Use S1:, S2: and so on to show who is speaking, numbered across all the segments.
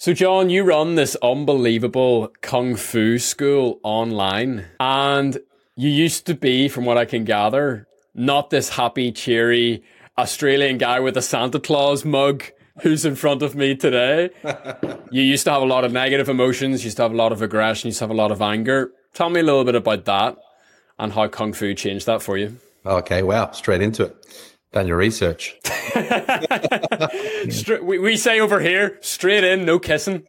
S1: So, John, you run this unbelievable Kung Fu school online, and you used to be, from what I can gather, not this happy, cheery Australian guy with a Santa Claus mug who's in front of me today. You used to have a lot of negative emotions, you used to have a lot of aggression, you used to have a lot of anger. Tell me a little bit about that and how Kung Fu changed that for you.
S2: Okay, wow, straight into it. Done your research.
S1: We say over here, straight in, no kissing.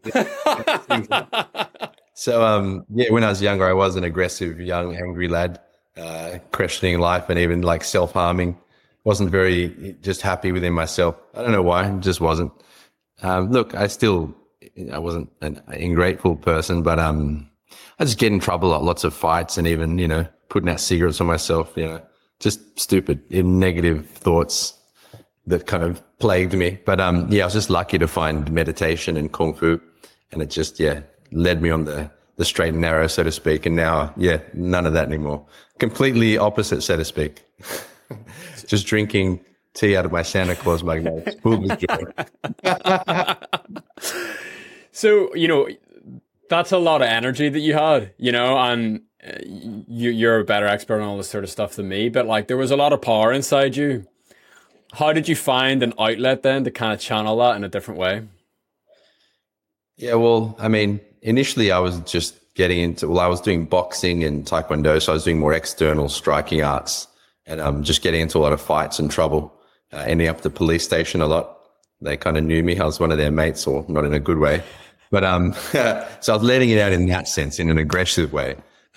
S2: So, when I was younger, I was an aggressive, young, angry lad, questioning life and even like self-harming. Wasn't very just happy within myself. I don't know why, just wasn't. Look, I wasn't an ungrateful person, but I just get in trouble a lot, lots of fights and even, putting out cigarettes on myself, just stupid, negative thoughts that kind of plagued me. But I was just lucky to find meditation and Kung Fu, and it just, led me on the straight and narrow, so to speak. And now, none of that anymore. Completely opposite, so to speak. Just drinking tea out of my Santa Claus mug now. Full with joy.
S1: So, that's a lot of energy that you had, and you're a better expert on all this sort of stuff than me, but like there was a lot of power inside you. How did you find an outlet then to kind of channel that in a different way?
S2: Yeah, well, initially I was just I was doing boxing and taekwondo, so I was doing more external striking arts, and just getting into a lot of fights and trouble, ending up at the police station a lot. They kind of knew me. I was one of their mates, or not in a good way. But so I was letting it out in that sense, in an aggressive way.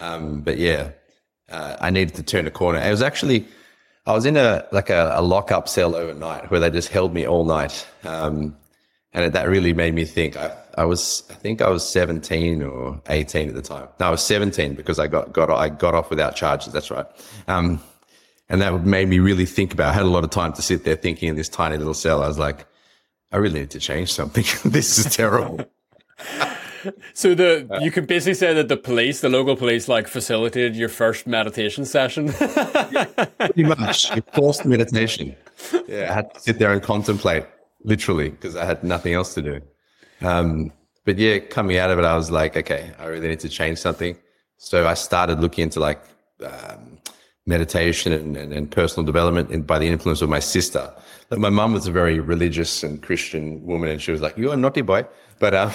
S2: I needed to turn a corner. I was in a lockup cell overnight where they just held me all night. And that really made me think. I think I was 17 or 18 at the time. No, I was 17 because I got off without charges. That's right. And that made me really think about. I had a lot of time to sit there thinking in this tiny little cell. I was like, I really need to change something. This is terrible.
S1: So you could basically say that the local police, facilitated your first meditation session.
S2: Pretty much. It forced meditation. Yeah, I had to sit there and contemplate, literally, because I had nothing else to do. Coming out of it, I was like, okay, I really need to change something. So I started looking into meditation and personal development by the influence of my sister. My mum was a very religious and Christian woman, and she was like, "You're a naughty boy." But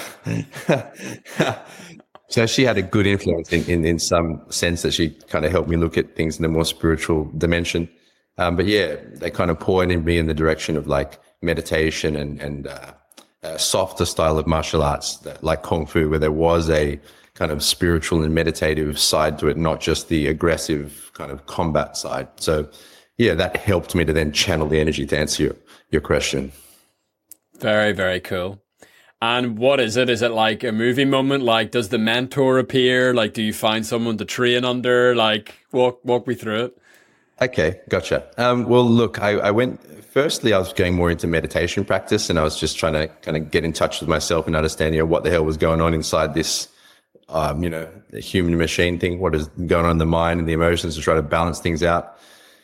S2: so she had a good influence in some sense that she kind of helped me look at things in a more spiritual dimension. They kind of pointed me in the direction of meditation and a softer style of martial arts, like Kung Fu, where there was a kind of spiritual and meditative side to it, not just the aggressive kind of combat side. So that helped me to then channel the energy to answer your question. Very,
S1: very cool. And what is it? Is it like a movie moment? Does the mentor appear? Do you find someone to train under? Walk me through it.
S2: Okay, gotcha. Well, look, I firstly, I was going more into meditation practice, and I was just trying to kind of get in touch with myself and understand, what the hell was going on inside this, the human machine thing, what is going on in the mind and the emotions, to try to balance things out.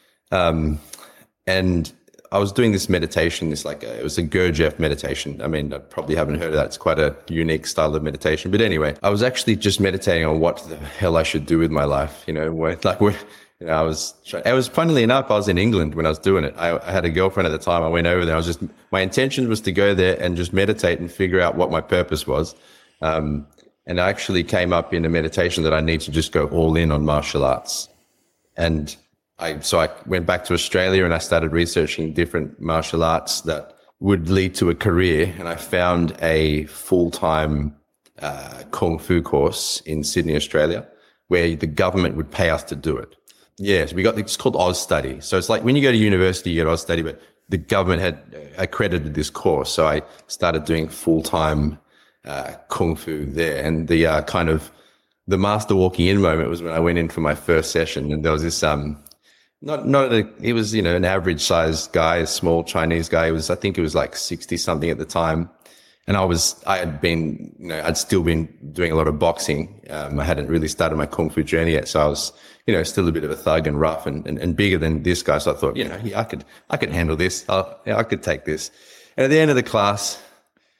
S2: And I was doing this meditation, it was a Gurdjieff meditation. I probably haven't heard of that. It's quite a unique style of meditation. But anyway, I was actually just meditating on what the hell I should do with my life. I was, funnily enough, I was in England when I was doing it. I had a girlfriend at the time. I went over there. My intention was to go there and just meditate and figure out what my purpose was. And I actually came up in a meditation that I need to just go all in on martial arts. And I went back to Australia and I started researching different martial arts that would lead to a career. And I found a full-time Kung Fu course in Sydney, Australia, where the government would pay us to do it. Yes, it's called Oz Study. So it's like when you go to university, you get Oz Study, but the government had accredited this course. So I started doing full-time Kung Fu there. And the kind of the master walking in moment was when I went in for my first session, and there was this, he was, an average sized guy, a small Chinese guy. I think it was like 60 something at the time. And I'd still been doing a lot of boxing. I hadn't really started my Kung Fu journey yet. So I was, still a bit of a thug and rough and bigger than this guy. So I thought, I could handle this. I could take this. And at the end of the class,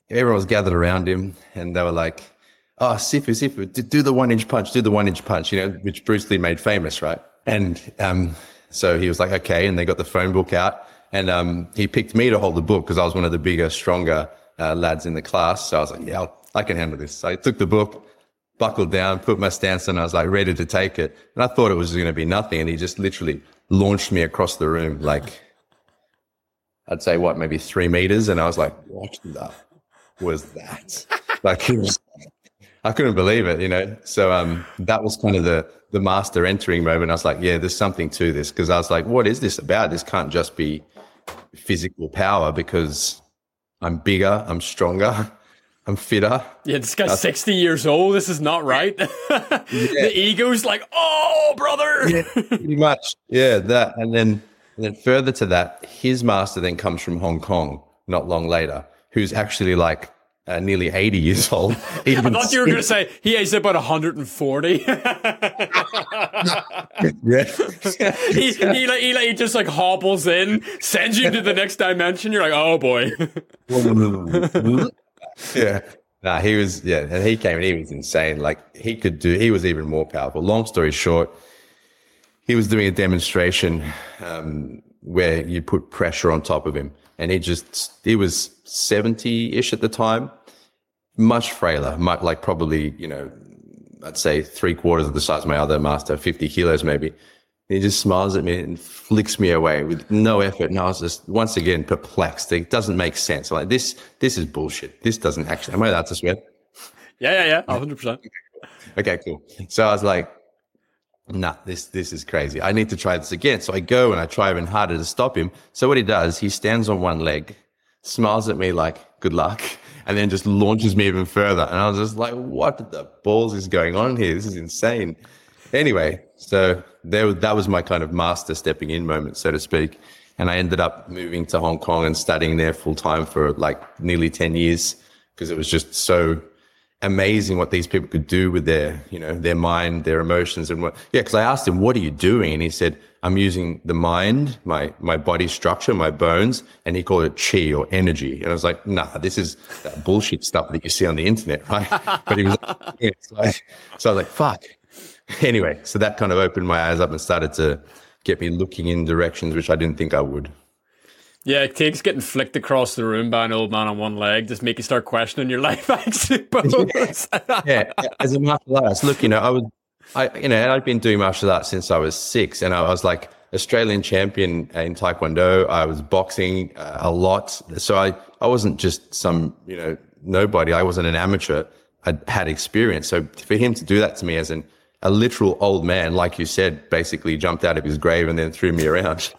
S2: everyone was gathered around him, and they were like, "Oh, Sifu, do the 1 inch punch, do the 1 inch punch," which Bruce Lee made famous, right? And so he was like, "Okay," and they got the phone book out, and he picked me to hold the book because I was one of the bigger, stronger lads in the class. So I was like, "Yeah, I can handle this." So I took the book, buckled down, put my stance on, I was like ready to take it, and I thought it was going to be nothing, and he just literally launched me across the room, like I'd say maybe 3 meters, and I was like, "What the was that?" Like, I couldn't believe it, So that was kind of the master entering moment. I was like, yeah, there's something to this, because I was like, what is this about? This can't just be physical power, because I'm bigger, I'm stronger, I'm fitter.
S1: Yeah, this guy's 60 years old. This is not right. The ego's like, oh, brother.
S2: Yeah, pretty much. Yeah, that. And then further to that, his master then comes from Hong Kong not long later, who's actually like nearly 80 years old.
S1: I thought you were going to say he is about 140.
S2: Yeah.
S1: he just like hobbles in, sends you to the next dimension. You're like, oh boy.
S2: Yeah. Nah, he was, and he came and he was insane. Like he was even more powerful. Long story short, he was doing a demonstration where you put pressure on top of him, and he was 70-ish at the time, much frailer, like probably, I'd say 3/4 of the size of my other master, 50 kilos maybe. He just smiles at me and flicks me away with no effort. And I was just, once again, perplexed. It doesn't make sense. I'm like, this is bullshit. This doesn't actually, am I allowed to swear?
S1: Yeah. 100%.
S2: Okay, cool. So I was like, nah, this is crazy. I need to try this again. So I go and I try even harder to stop him. So what he does, he stands on one leg, smiles at me like, good luck, and then just launches me even further. And I was just like, what the balls is going on here? This is insane. Anyway, so that was my kind of master stepping in moment, so to speak. And I ended up moving to Hong Kong and studying there full time for like nearly 10 years, because it was just so amazing what these people could do with their mind, their emotions, and because I asked him, what are you doing? And he said, I'm using the mind, my body structure, my bones, and he called it chi, or energy. And I was like, nah, this is that bullshit stuff that you see on the internet, right? But he was like, so I was like, fuck. Anyway, so that kind of opened my eyes up and started to get me looking in directions which I didn't think I would.
S1: Yeah, it takes getting flicked across the room by an old man on one leg just make you start questioning your life, I suppose.
S2: Yeah, as a martial artist, look, I've been doing martial arts since I was 6, and I was like Australian champion in Taekwondo. I was boxing a lot, so I wasn't just some nobody. I wasn't an amateur. I had experience. So for him to do that to me as a literal old man, like you said, basically jumped out of his grave and then threw me around.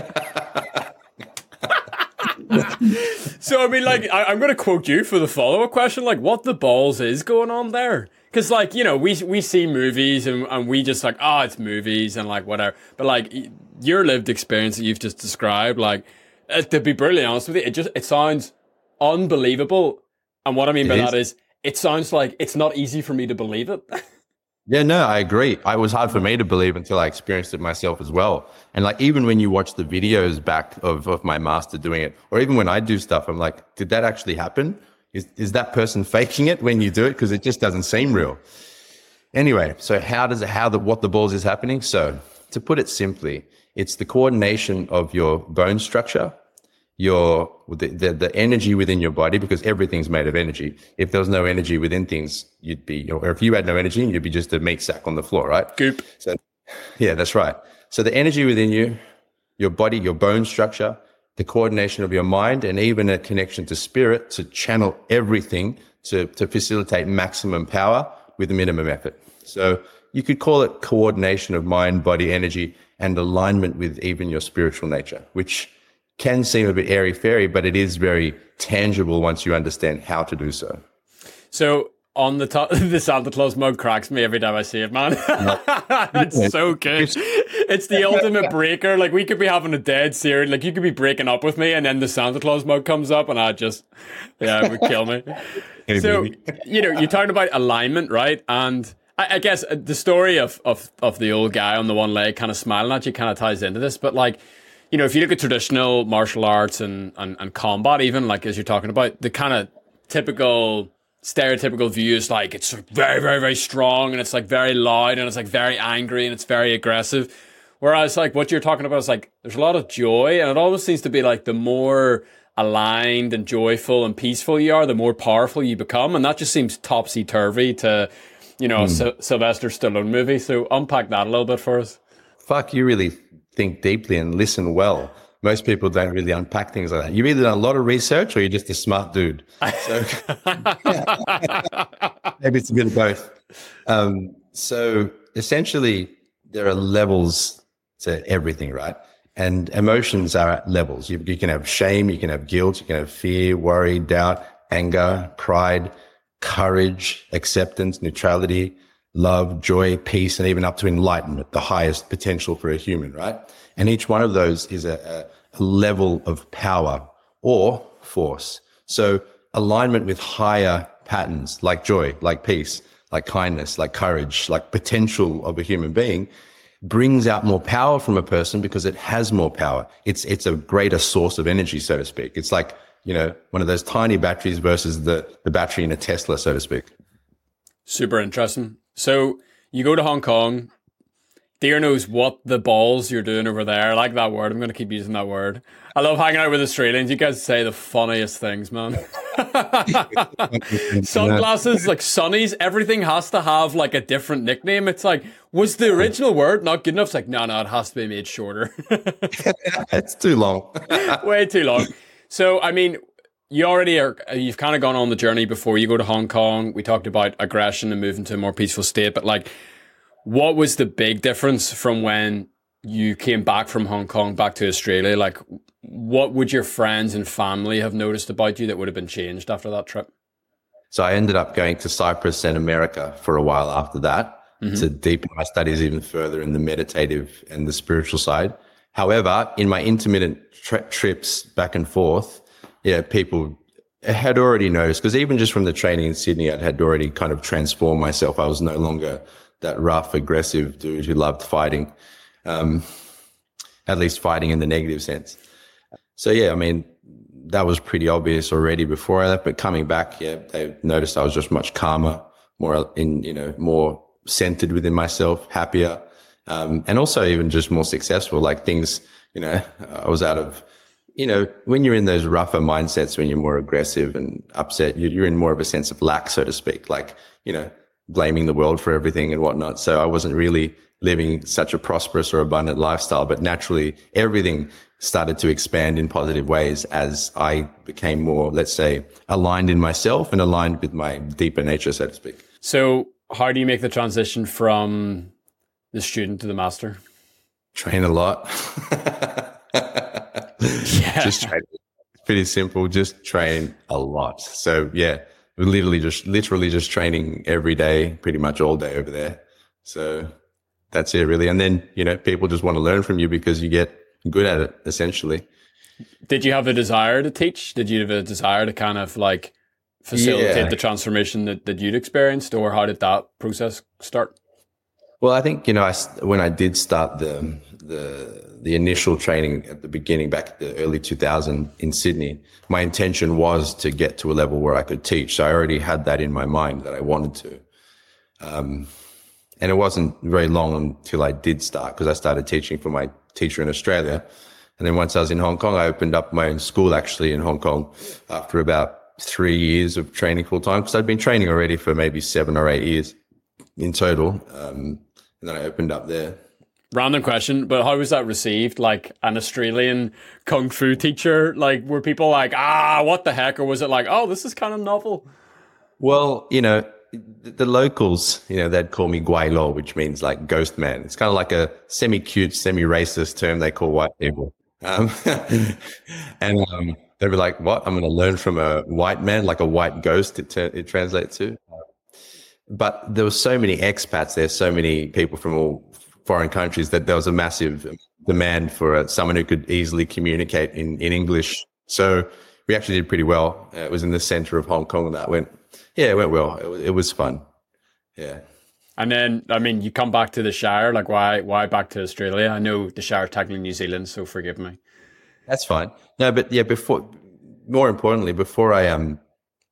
S1: So, I mean, like, I'm going to quote you for the follow-up question, like, what the balls is going on there? Because, like, we see movies and we just like, it's movies and, like, whatever. But, like, your lived experience that you've just described, like, to be brutally honest with you, it sounds unbelievable. And what I mean by that is, it sounds like it's not easy for me to believe it.
S2: Yeah, no, I agree. It was hard for me to believe until I experienced it myself as well. And like, even when you watch the videos back of my master doing it, or even when I do stuff, I'm like, did that actually happen? Is that person faking it when you do it? Because it just doesn't seem real. Anyway, so what the balls is happening? So to put it simply, it's the coordination of your bone structure, the energy within your body, because everything's made of energy. If there was no energy within things, or if you had no energy, you'd be just a meat sack on the floor, right?
S1: Goop.
S2: So, yeah, that's right. So the energy within you, your body, your bone structure, the coordination of your mind, and even a connection to spirit to channel everything to facilitate maximum power with minimum effort. So you could call it coordination of mind, body, energy, and alignment with even your spiritual nature, which can seem a bit airy-fairy, but it is very tangible once you understand how to do so.
S1: So on the top, the Santa Claus mug cracks me every time I see it, man. It's so good. It's the ultimate breaker. Like, we could be having a dead series. Like, you could be breaking up with me, and then the Santa Claus mug comes up, and it would kill me. So, you're talking about alignment, right? And I guess the story of the old guy on the one leg kind of smiling at you kind of ties into this, but like, if you look at traditional martial arts and combat, even like as you're talking about, the kind of typical stereotypical view is like it's very, very, very strong and it's like very loud and it's like very angry and it's very aggressive. Whereas like what you're talking about is like there's a lot of joy, and it always seems to be like the more aligned and joyful and peaceful you are, the more powerful you become. And that just seems topsy-turvy to, a Sylvester Stallone movie. So unpack that a little bit for us.
S2: Fuck, you really think deeply and listen well. Most people don't really unpack things like that. You either done a lot of research or you're just a smart dude. So maybe it's a bit of both. So essentially, there are levels to everything, right? And emotions are at levels. You can have shame, you can have guilt, you can have fear, worry, doubt, anger, pride, courage, acceptance, neutrality, love, joy, peace, and even up to enlightenment, the highest potential for a human, right? And each one of those is a level of power or force. So alignment with higher patterns like joy, like peace, like kindness, like courage, like potential of a human being brings out more power from a person because it has more power. It's a greater source of energy, so to speak. It's like, one of those tiny batteries versus the battery in a Tesla, so to speak.
S1: Super interesting. So you go to Hong Kong. Dear knows what the balls you're doing over there. I like that word. I'm going to keep using that word. I love hanging out with Australians. You guys say the funniest things, man. Sunglasses, like sunnies, everything has to have like a different nickname. It's like, was the original word not good enough? It's like, no, it has to be made shorter.
S2: It's too long.
S1: Way too long. So, I mean, you've kind of gone on the journey before you go to Hong Kong. We talked about aggression and moving to a more peaceful state, but like, what was the big difference from when you came back from Hong Kong back to Australia? Like, what would your friends and family have noticed about you that would have been changed after that trip?
S2: So I ended up going to Cyprus and America for a while after that to deepen my studies even further in the meditative and the spiritual side. However, in my intermittent trips back and forth, people had already noticed, because even just from the training in Sydney, I had already kind of transformed myself. I was no longer that rough, aggressive dude who loved fighting, at least fighting in the negative sense. So, I mean, that was pretty obvious already before I left, but coming back, they noticed I was just much calmer, more centered within myself, happier, and also even just more successful. Like things, I was out of, when you're in those rougher mindsets, when you're more aggressive and upset, you're in more of a sense of lack, so to speak, like, blaming the world for everything and whatnot. So I wasn't really living such a prosperous or abundant lifestyle, but naturally everything started to expand in positive ways as I became more, let's say, aligned in myself and aligned with my deeper nature, so to speak.
S1: So how do you make the transition from the student to the master?
S2: Train a lot. Just train. It's pretty simple. Just train a lot. So we're literally just training every day, pretty much all day over there. So that's it really. And then, people just want to learn from you because you get good at it, essentially.
S1: Did you have a desire to teach? Did you have a desire to kind of like facilitate the transformation that you'd experienced, or how did that process start?
S2: Well, I think, when I did start the initial training at the beginning, back at the early 2000 in Sydney, my intention was to get to a level where I could teach. So I already had that in my mind that I wanted to. And it wasn't very long until I did start, because I started teaching for my teacher in Australia. And then once I was in Hong Kong, I opened up my own school actually in Hong Kong after about 3 years of training full time, because I'd been training already for maybe 7 or 8 years in total. And then I opened up there.
S1: Random question, but how was that received? Like an Australian kung fu teacher? Like, were people like, what the heck? Or was it like, oh, this is kind of novel?
S2: Well, the locals, they'd call me Guai Lo, which means like ghost man. It's kind of like a semi-cute, semi-racist term they call white people. And they'd be like, what? I'm going to learn from a white man, like a white ghost, it translates to. But there were so many expats there, so many people from all foreign countries, that there was a massive demand for someone who could easily communicate in English. So we actually did pretty well. It was in the center of Hong Kong, and it went well. It was fun. Yeah. And
S1: then, I mean, you come back to the Shire, like why back to Australia? I know the Shire is technically New Zealand, so forgive me.
S2: That's fine. No, but before I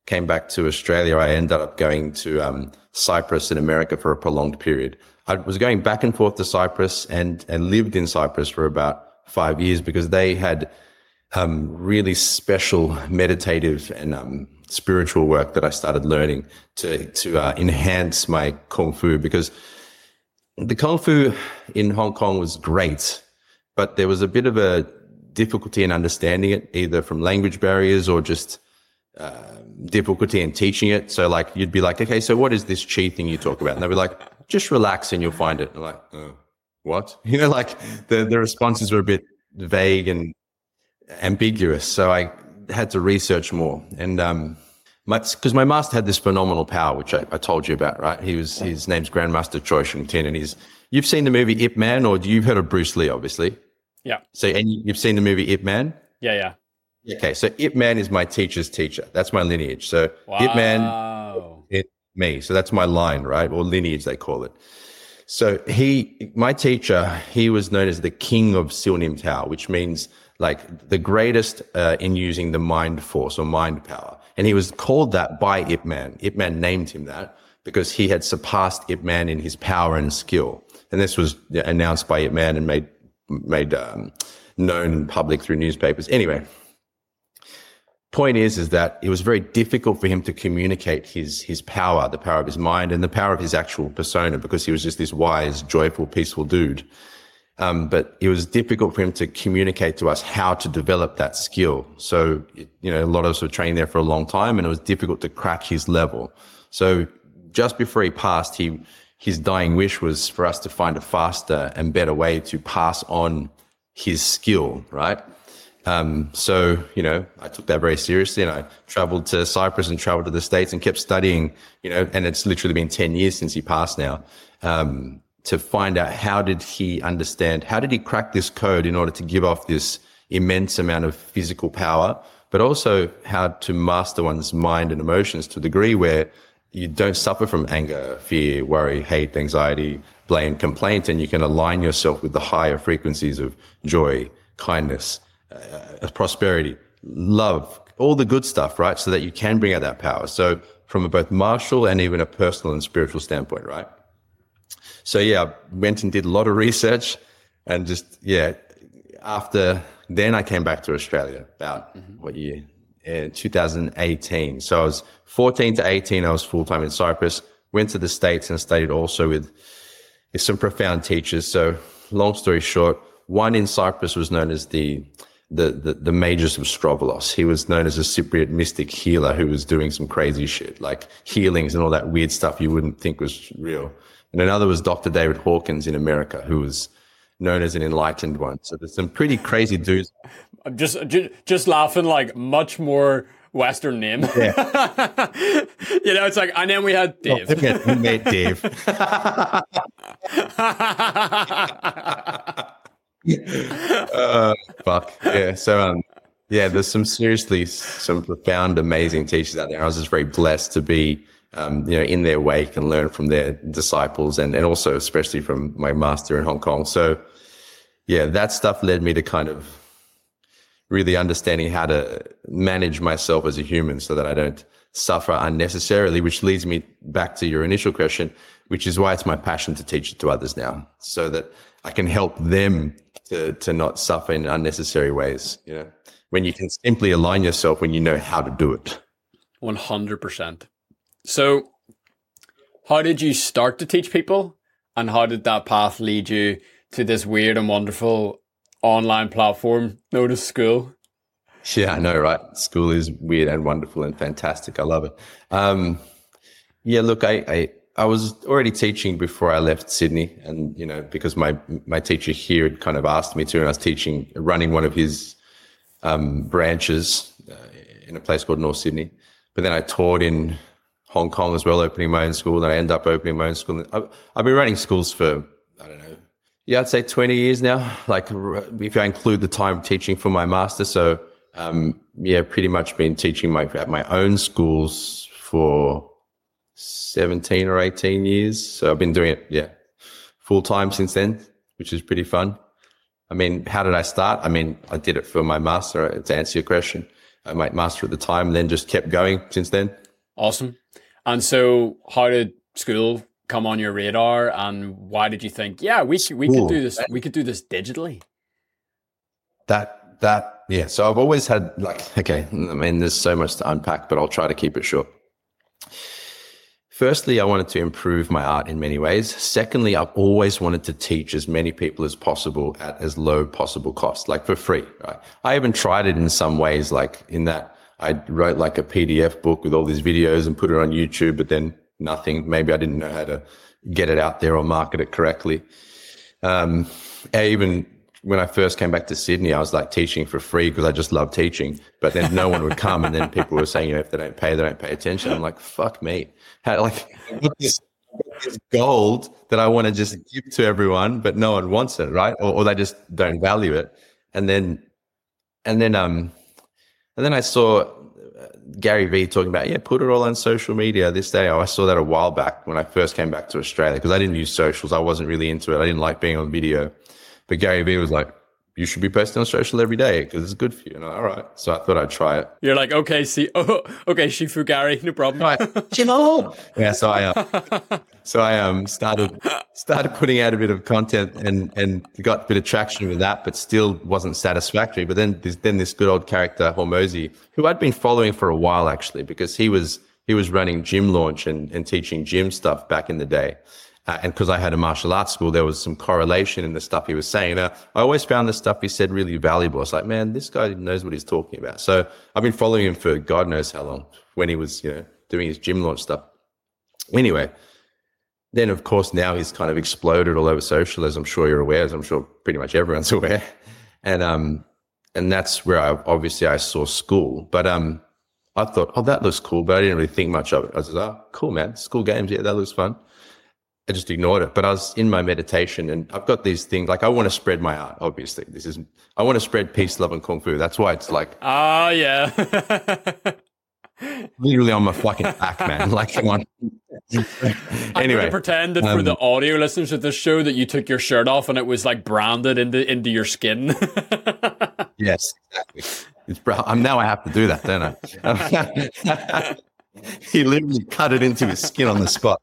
S2: came back to Australia, I ended up going to Cyprus in America for a prolonged period. I was going back and forth to Cyprus and lived in Cyprus for about 5 years because they had really special meditative and spiritual work that I started learning to enhance my Kung Fu, because the Kung Fu in Hong Kong was great, but there was a bit of a difficulty in understanding it, either from language barriers or just difficulty in teaching it. So like you'd be like, okay, so what is this chi thing you talk about? And they'd be like, just relax and you'll find it. And I'm like, what? You know, like the responses were a bit vague and ambiguous. So I had to research more. And because my master had this phenomenal power, which I told you about, right? His name's Grandmaster Choi Shung Tin, and you've seen the movie Ip Man, or you've heard of Bruce Lee, obviously.
S1: Yeah.
S2: So, and you've seen the movie Ip Man?
S1: Yeah.
S2: Okay, so Ip Man is my teacher's teacher. That's my lineage. So
S1: Wow.
S2: Ip Man, it's me. So that's my line, right? Or lineage, they call it. So my teacher, he was known as the king of Sil Nim Tao, which means like the greatest in using the mind force or mind power. And he was called that by Ip Man. Ip Man named him that because he had surpassed Ip Man in his power and skill. And this was announced by Ip Man and made known in public through newspapers. Anyway, point is that it was very difficult for him to communicate his power, the power of his mind and the power of his actual persona, because he was just this wise, joyful, peaceful dude. But it was difficult for him to communicate to us how to develop that skill. So, a lot of us were training there for a long time, and it was difficult to crack his level. So just before he passed, his dying wish was for us to find a faster and better way to pass on his skill, right? So, I took that very seriously, and I traveled to Cyprus and traveled to the States and kept studying, and it's literally been 10 years since he passed now, to find out how did he crack this code in order to give off this immense amount of physical power, but also how to master one's mind and emotions to a degree where you don't suffer from anger, fear, worry, hate, anxiety, blame, complaint, and you can align yourself with the higher frequencies of joy, kindness, prosperity, love, all the good stuff, right? So that you can bring out that power. So from a both martial and even a personal and spiritual standpoint, right? So I went and did a lot of research, and after then I came back to Australia about what year? 2018. So I was 14 to 18. I was full-time in Cyprus, went to the States and studied also with some profound teachers. So long story short, one in Cyprus was known as the Magus of Strovolos. He was known as a Cypriot mystic healer who was doing some crazy shit, like healings and all that weird stuff you wouldn't think was real. And another was Dr. David Hawkins in America, who was known as an enlightened one. So there's some pretty crazy dudes.
S1: I'm just laughing, like much more Western name.
S2: Yeah.
S1: It's like, and then we had Dave.
S2: We made Dave. Fuck. Yeah. So, there's some profound, amazing teachers out there. I was just very blessed to be, in their wake and learn from their disciples and also especially from my master in Hong Kong. So, that stuff led me to kind of really understanding how to manage myself as a human so that I don't suffer unnecessarily, which leads me back to your initial question, which is why it's my passion to teach it to others now, so that I can help them to not suffer in unnecessary ways. When you can simply align yourself when you know how to do it.
S1: 100%. So how did you start to teach people, and how did that path lead you to this weird and wonderful online platform known as school?
S2: Yeah, I know, right? School is weird and wonderful and fantastic. I love it. Look, I was already teaching before I left Sydney, and because my teacher here had kind of asked me to, and I was running one of his branches in a place called North Sydney. But then I taught in Hong Kong as well, opening my own school. And I ended up opening my own school. I've been running schools for, I don't know, I'd say 20 years now, like if I include the time teaching for my master. So, pretty much been teaching at my own schools for 17 or 18 years. So I've been doing it, full time since then, which is pretty fun. I mean, how did I start? I mean, I did it for my master, to answer your question. my master at the time, and then just kept going since then.
S1: Awesome. And so how did school come on your radar, and why did you think, yeah, we could do this, we could do this digitally?
S2: Yeah. So I've always had okay, I mean, there's so much to unpack, but I'll try to keep it short. Firstly, I wanted to improve my art in many ways. Secondly, I've always wanted to teach as many people as possible at as low possible cost, like for free, right? I even tried it in some ways, like in that I wrote like a PDF book with all these videos and put it on YouTube, but then nothing. Maybe I didn't know how to get it out there or market it correctly. Even when I first came back to Sydney, I was like teaching for free because I just love teaching, but then no one would come. And then people were saying, if they don't pay attention. I'm like, fuck me. I've got this gold that I want to just give to everyone, but no one wants it, right? Or they just don't value it. And then I saw Gary Vee talking about, put it all on social media this day. I saw that a while back when I first came back to Australia because I didn't use socials. I wasn't really into it. I didn't like being on video. But Gary Vee was like, you should be posting on social every day because it's good for you. And I'm like, all right. So I thought I'd try it.
S1: You're like, okay, Shifu Gary, no problem.
S2: Right. Yeah. So I started putting out a bit of content and got a bit of traction with that, but still wasn't satisfactory. But then this good old character, Hormozi, who I'd been following for a while actually, because he was running Gym Launch and teaching gym stuff back in the day. And because I had a martial arts school, there was some correlation in the stuff he was saying. I always found the stuff he said really valuable. It's like, man, this guy knows what he's talking about. So I've been following him for God knows how long when he was, doing his Gym Launch stuff. Anyway, then of course now he's kind of exploded all over social, as I'm sure you're aware, as I'm sure pretty much everyone's aware. And that's where I saw school. But I thought, oh, that looks cool, but I didn't really think much of it. I was like, oh, cool, man. School games, yeah, that looks fun. I just ignored it. But I was in my meditation and I've got these things, like I want to spread my art, obviously. I want to spread peace, love, and Kung Fu. That's why it's like...
S1: Oh, yeah.
S2: literally on my fucking back, man. Like, come on.
S1: Anyway. I'm going to pretend that for the audio listeners of this show that you took your shirt off and it was like branded into your skin.
S2: Yes, exactly. Now I have to do that, don't I? He literally cut it into his skin on the spot.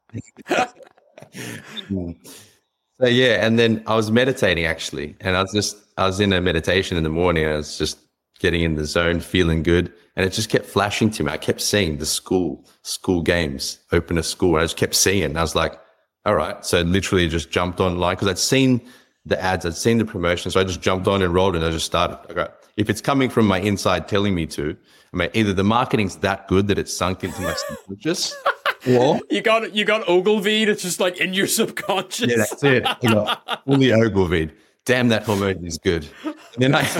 S2: So yeah, and then I was meditating actually, and I was in a meditation in the morning, and I was just getting in the zone, feeling good, and it just kept flashing to me. I kept seeing the school games, open a school, and I just kept seeing it, and I was like, all right. So literally just jumped online because I'd seen the ads, I'd seen the promotion, so I just jumped on, enrolled, and I just started. Okay, if it's coming from my inside telling me to, I mean, either the marketing's that good that it's sunk into my subconscious. Or,
S1: you got Ogilvy. It's just like in your subconscious.
S2: Yeah, that's it. I got fully Ogilvy. Damn, that hormone is good. And then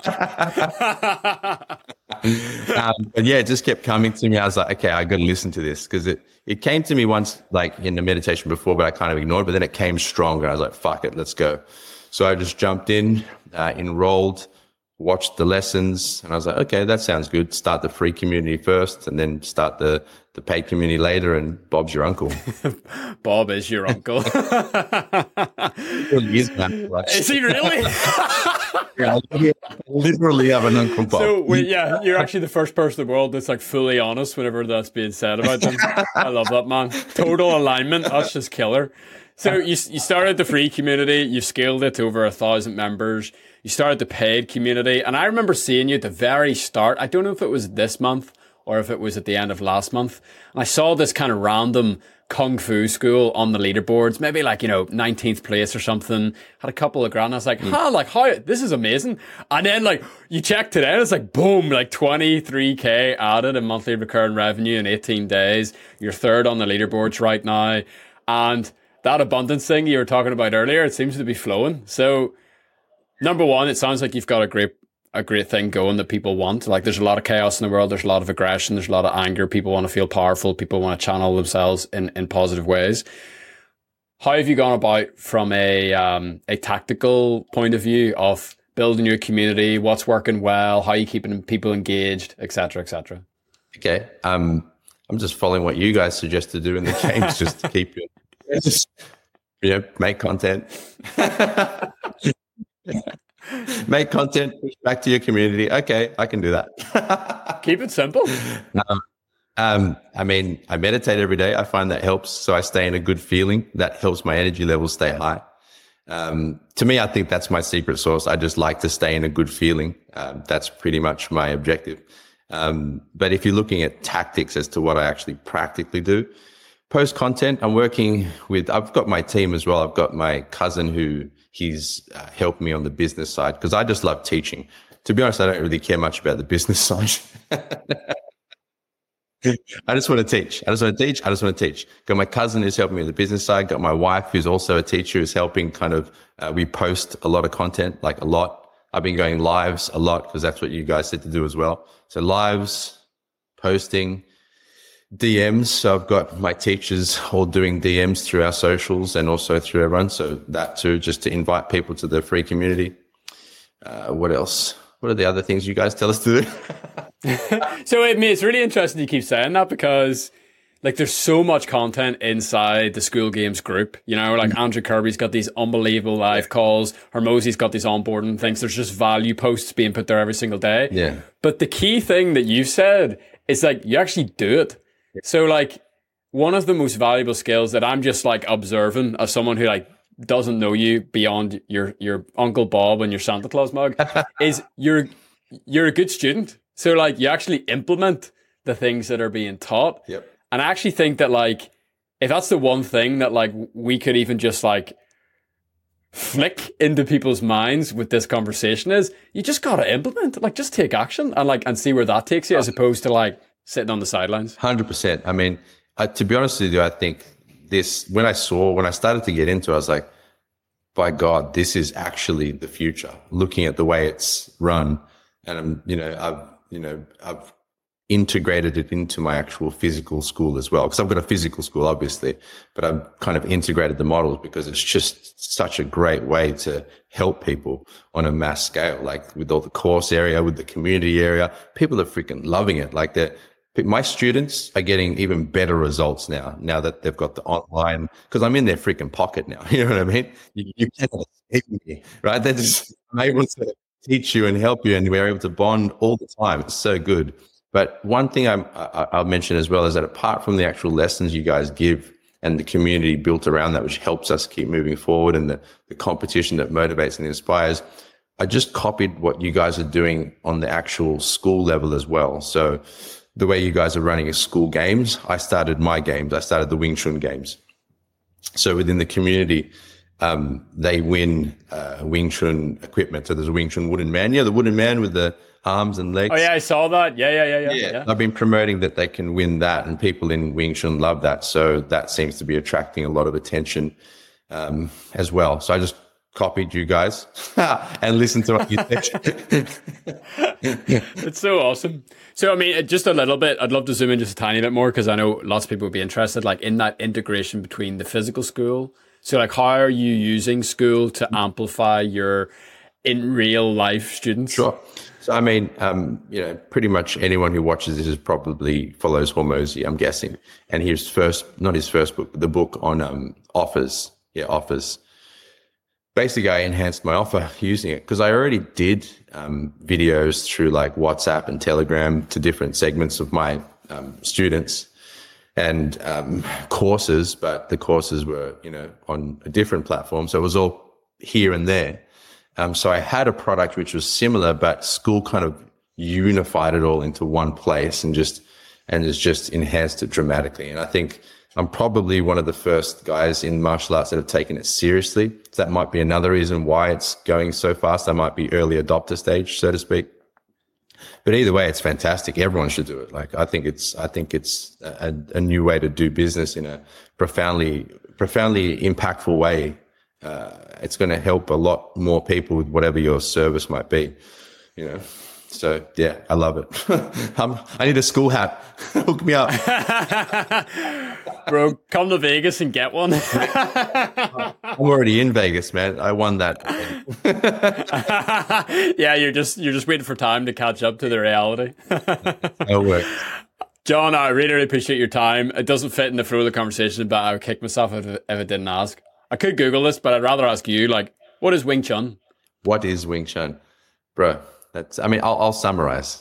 S2: but yeah, it just kept coming to me. I was like, okay, I got to listen to this because it came to me once, like in the meditation before, but I kind of ignored it. But then it came stronger. I was like, fuck it, let's go. So I just jumped in, enrolled, watched the lessons, and I was like, okay, that sounds good. Start the free community first and then start the paid community later, and Bob's your uncle.
S1: Bob is your uncle.
S2: He is, man.
S1: Is he really?
S2: Yeah, I literally have an uncle Bob.
S1: So, you're actually the first person in the world that's like fully honest whenever that's being said about them. I love that, man. Total alignment. That's just killer. So you started the free community, you scaled it to over 1,000 members. You started the paid community, and I remember seeing you at the very start. I don't know if it was this month or if it was at the end of last month. And I saw this kind of random Kung Fu school on the leaderboards, maybe like, 19th place or something, had a couple of grand. I was like, how, this is amazing. And then like you check today and it's like, boom, like 23K added in monthly recurring revenue in 18 days. You're third on the leaderboards right now. And that abundance thing you were talking about earlier, it seems to be flowing. So number one, it sounds like you've got a great thing going that people want. Like there's a lot of chaos in the world. There's a lot of aggression. There's a lot of anger. People want to feel powerful. People want to channel themselves in positive ways. How have you gone about from a tactical point of view of building your community? What's working well? How are you keeping people engaged, et cetera, et cetera?
S2: Okay. I'm just following what you guys suggest to do in the games just to keep it, make content. Make content, push back to your community. Okay, I can do that.
S1: Keep it simple.
S2: I mean, I meditate every day. I find that helps. So I stay in a good feeling. That helps my energy levels stay high. To me, I think that's my secret sauce. I just like to stay in a good feeling. That's pretty much my objective. But if you're looking at tactics as to what I actually practically do, post content, I've got my team as well. I've got my cousin who he's helped me on the business side because I just love teaching. To be honest, I don't really care much about the business side. I just want to teach. I just want to teach. Got my cousin who's helping me on the business side. Got my wife who's also a teacher who's helping we post a lot of content, like a lot. I've been going lives a lot because that's what you guys said to do as well. So lives, posting, DMs. So I've got my teachers all doing DMs through our socials and also through everyone. So that too, just to invite people to the free community. What else? What are the other things you guys tell us to do?
S1: So it's really interesting you keep saying that because like there's so much content inside the School Games group, you know, like Andrew Kirby's got these unbelievable live calls, Hormozi's got these onboarding things. There's just value posts being put there every single day.
S2: Yeah.
S1: But the key thing that you said is like, you actually do it. So like one of the most valuable skills that I'm just like observing as someone who like doesn't know you beyond your Uncle Bob and your Santa Claus mug is you're a good student. So like you actually implement the things that are being taught.
S2: Yep.
S1: And I actually think that like, if that's the one thing that like we could even just like flick into people's minds with this conversation is you just got to implement it. Like just take action and see where that takes you as opposed to like sitting on the sidelines.
S2: 100%. I mean, to be honest with you, I think when I started to get into it, I was like, by God, this is actually the future. Looking at the way it's run, and I've integrated it into my actual physical school as well, because I've got a physical school, obviously, but I've kind of integrated the models because it's just such a great way to help people on a mass scale, like with all the course area, with the community area. People are freaking loving it. Like my students are getting even better results now that they've got the online, because I'm in their freaking pocket now. You know what I mean? You cannot escape me, right? I'm able to teach you and help you, and we're able to bond all the time. It's so good. But one thing I'll mention as well is that apart from the actual lessons you guys give and the community built around that, which helps us keep moving forward, and the competition that motivates and inspires, I just copied what you guys are doing on the actual school level as well. So the way you guys are running school games, I started my games. I started the Wing Chun games. So within the community, they win Wing Chun equipment. So there's a Wing Chun wooden man. Yeah, the wooden man with the arms and legs.
S1: Oh yeah, I saw that. Yeah.
S2: I've been promoting that they can win that, and people in Wing Chun love that. So that seems to be attracting a lot of attention as well. So I just copied you guys and listened to what you said.
S1: It's so awesome. So, I mean, just a little bit, I'd love to zoom in just a tiny bit more because I know lots of people would be interested, like in that integration between the physical school. So, like, how are you using school to amplify your in real life students?
S2: Sure. So, I mean, pretty much anyone who watches this probably follows Hormozi, I'm guessing. And not his first book, but the book on offers. Yeah, offers. Basically, I enhanced my offer using it because I already did videos through like WhatsApp and Telegram to different segments of my students and courses, but the courses were, on a different platform. So it was all here and there. So I had a product which was similar, but school kind of unified it all into one place and it's just enhanced it dramatically. And I think I'm probably one of the first guys in martial arts that have taken it seriously. So that might be another reason why it's going so fast. I might be early adopter stage, so to speak. But either way, it's fantastic. Everyone should do it. Like I think it's a new way to do business in a profoundly impactful way. It's going to help a lot more people with whatever your service might be, So yeah, I love it. I need a school hat. Hook me up.
S1: Bro, come to Vegas and get one.
S2: I'm already in Vegas, man. I won that.
S1: Yeah, you're just waiting for time to catch up to the reality.
S2: That'll work.
S1: John, I really, really appreciate your time. It doesn't fit in the flow of the conversation, but I would kick myself if it didn't ask. I could Google this, but I'd rather ask you, like, what is Wing Chun?
S2: What is Wing Chun? Bro, I'll summarize.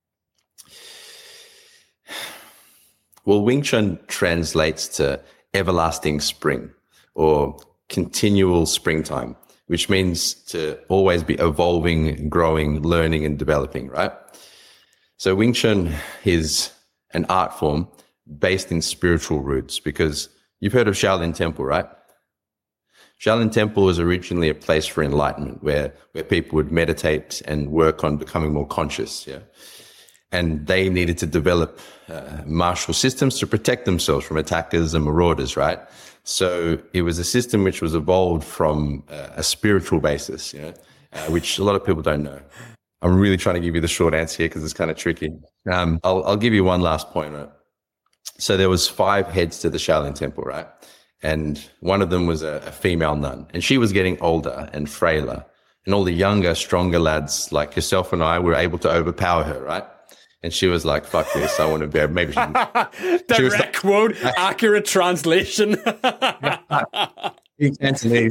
S2: Well, Wing Chun translates to everlasting spring or continual springtime, which means to always be evolving, growing, learning, and developing, right? So Wing Chun is an art form based in spiritual roots, because you've heard of Shaolin Temple, right? Shaolin Temple was originally a place for enlightenment where people would meditate and work on becoming more conscious. Yeah. And they needed to develop martial systems to protect themselves from attackers and marauders, right? So it was a system which was evolved from a spiritual basis, which a lot of people don't know. I'm really trying to give you the short answer here because it's kind of tricky. I'll give you one last point. Right? So there was 5 heads to the Shaolin Temple, right? And one of them was a female nun, and she was getting older and frailer. And all the younger, stronger lads like yourself and I were able to overpower her, right? And she was like, fuck this, I want to be able, maybe she was
S1: direct quote, accurate translation.
S2: Cantonese.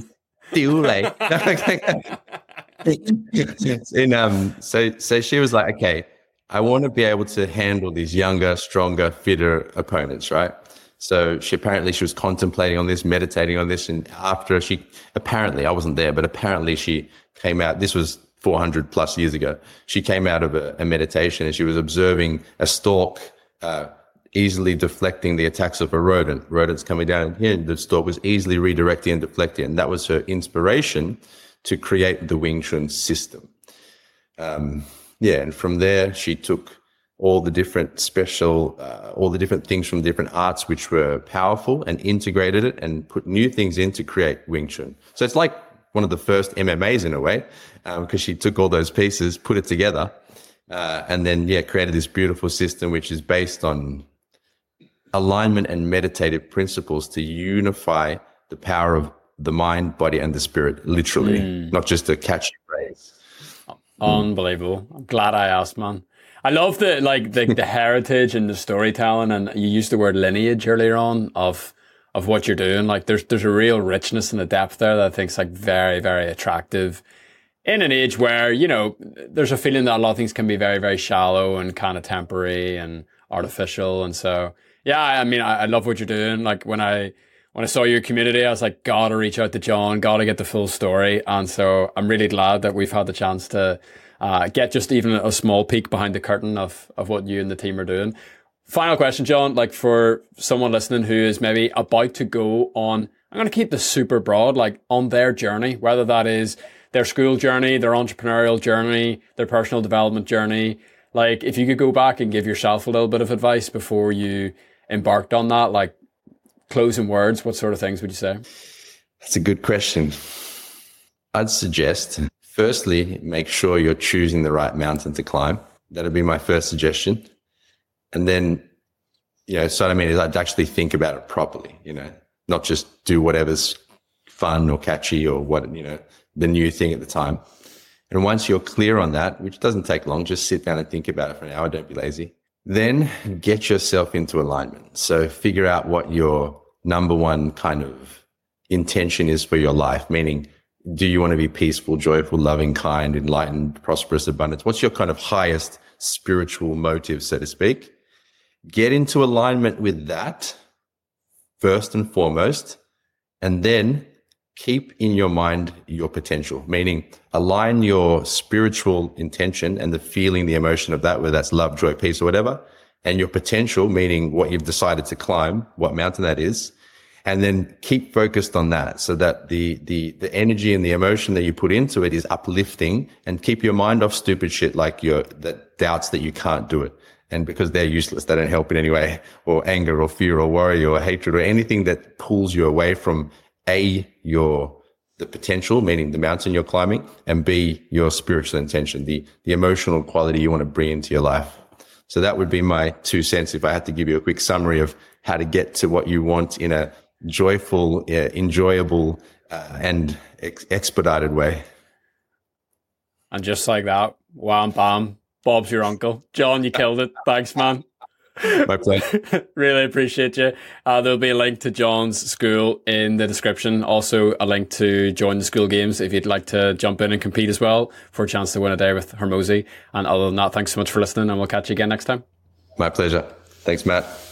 S2: So she was like, okay, I want to be able to handle these younger, stronger, fitter opponents, right? So she was contemplating on this, meditating on this, and after I wasn't there, but apparently she came out, this was 400 plus years ago, she came out of a meditation and she was observing a stork easily deflecting the attacks of a rodent. Rodents coming down here, and the stork was easily redirecting and deflecting, and that was her inspiration to create the Wing Chun system. And from there she took all the different things from different arts which were powerful and integrated it and put new things in to create Wing Chun. So it's like one of the first MMAs in a way, because she took all those pieces, put it together, and then created this beautiful system which is based on alignment and meditative principles to unify the power of the mind, body, and the spirit, literally, not just a catchy phrase.
S1: Unbelievable. I'm glad I asked, man. I love the heritage and the storytelling, and you used the word lineage earlier on of what you're doing. Like there's a real richness and a depth there that I think is like very, very attractive in an age where, there's a feeling that a lot of things can be very, very shallow and kind of temporary and artificial. And so, I love what you're doing. Like when I saw your community, I was like, gotta reach out to John, gotta get the full story. And so I'm really glad that we've had the chance to get just even a small peek behind the curtain of what you and the team are doing. Final question, John, like for someone listening who is maybe about to go on, I'm going to keep this super broad, like on their journey, whether that is their school journey, their entrepreneurial journey, their personal development journey. Like if you could go back and give yourself a little bit of advice before you embarked on that, like closing words, what sort of things would you say?
S2: That's a good question. I'd suggest, firstly, make sure you're choosing the right mountain to climb. That'd be my first suggestion. And then, so what I mean is I'd actually think about it properly, not just do whatever's fun or catchy or what, the new thing at the time. And once you're clear on that, which doesn't take long, just sit down and think about it for an hour. Don't be lazy. Then get yourself into alignment. So figure out what your number one kind of intention is for your life, meaning do you want to be peaceful, joyful, loving, kind, enlightened, prosperous, abundance? What's your kind of highest spiritual motive, so to speak? Get into alignment with that first and foremost, and then keep in your mind your potential, meaning align your spiritual intention and the feeling, the emotion of that, whether that's love, joy, peace, or whatever, and your potential, meaning what you've decided to climb, what mountain that is, and then keep focused on that so that the energy and the emotion that you put into it is uplifting, and keep your mind off stupid shit like the doubts that you can't do it. And because they're useless, they don't help in any way, or anger or fear or worry or hatred or anything that pulls you away from the potential, meaning the mountain you're climbing, and B, your spiritual intention, the emotional quality you want to bring into your life. So that would be my 2 cents if I had to give you a quick summary of how to get to what you want in a joyful, enjoyable, and expedited way.
S1: And just like that, wham, bam, Bob's your uncle. John, you killed it. Thanks, man.
S2: My pleasure.
S1: Really appreciate you. There'll be a link to John's school in the description. Also, a link to join the school games if you'd like to jump in and compete as well for a chance to win a day with Hormozi. And other than that, thanks so much for listening, and we'll catch you again next time.
S2: My pleasure. Thanks, Matt.